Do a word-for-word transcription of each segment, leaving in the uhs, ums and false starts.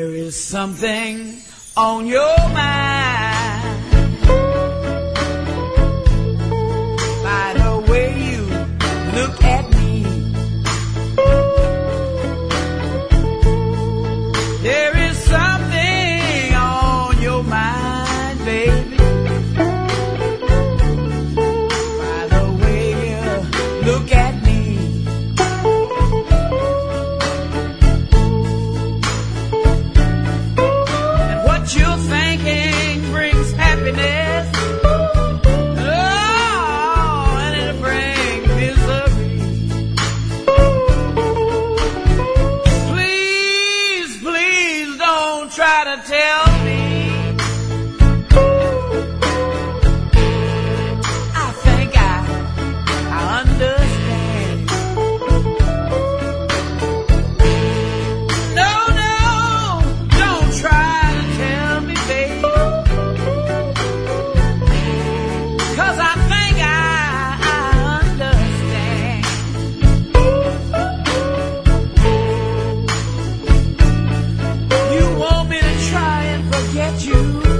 There is something on your mind by the way you look at me. There is something on your mind, baby, by the way you look at me. You're thinking brings happiness, oh, and it brings misery. Please, please don't try to tell me I think I, I understand. No, no, don't try. Cause I think I, I understand. You want me to try and forget you?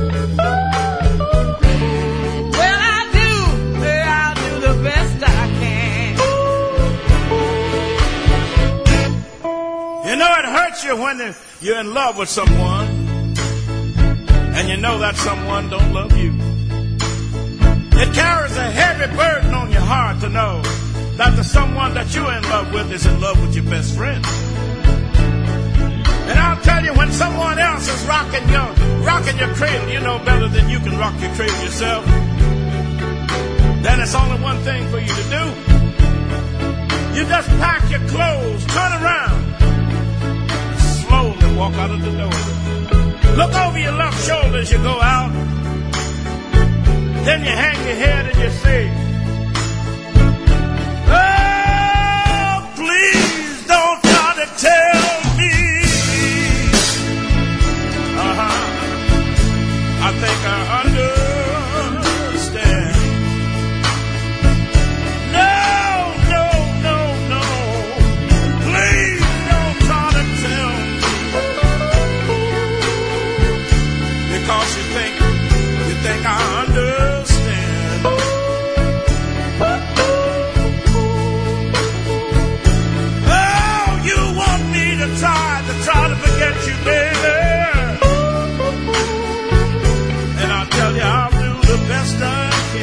Well, I do. Well, I'll do the best I can. You know, it hurts you when you're in love with someone and you know that someone don't love you. It carries a heavy burden on your heart to know that the someone that you're in love with is in love with your best friend. And I'll tell you, when someone else is rocking your, rocking your cradle, you know better than you can rock your cradle yourself. Then it's only one thing for you to do. You just pack your clothes, turn around, and slowly walk out of the door. Look over your left shoulder as you go out. Then you hang your head and you say, oh, please don't try to tell me. Uh-huh. I think I understand. No, no, no, no. Please don't try to tell me. Because you think, you think I understand. Try to try to forget you, baby. And I'll tell you, I'll do the best I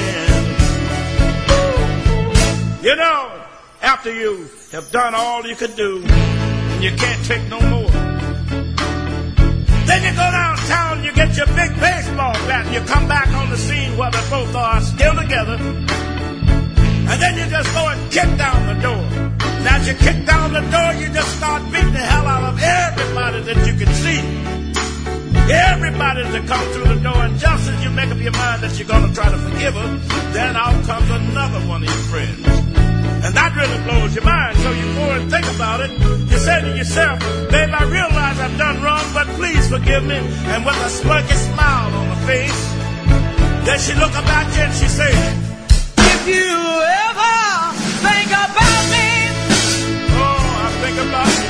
can. You know, after you have done all you could do and you can't take no more, then you go downtown and you get your big baseball bat and you come back on the scene where they both are still together. And then you just go and kick down the door. And as you kick down the door, you just start beating the hell out of everybody that you can see. Everybody that comes through the door. And just as you make up your mind that you're going to try to forgive her, then out comes another one of your friends. And that really blows your mind. So you go and think about it. You say to yourself, babe, I realize I've done wrong, but please forgive me. And with a smirky smile on her face, then she look up at you and she says, if you ever think about me, oh, I think about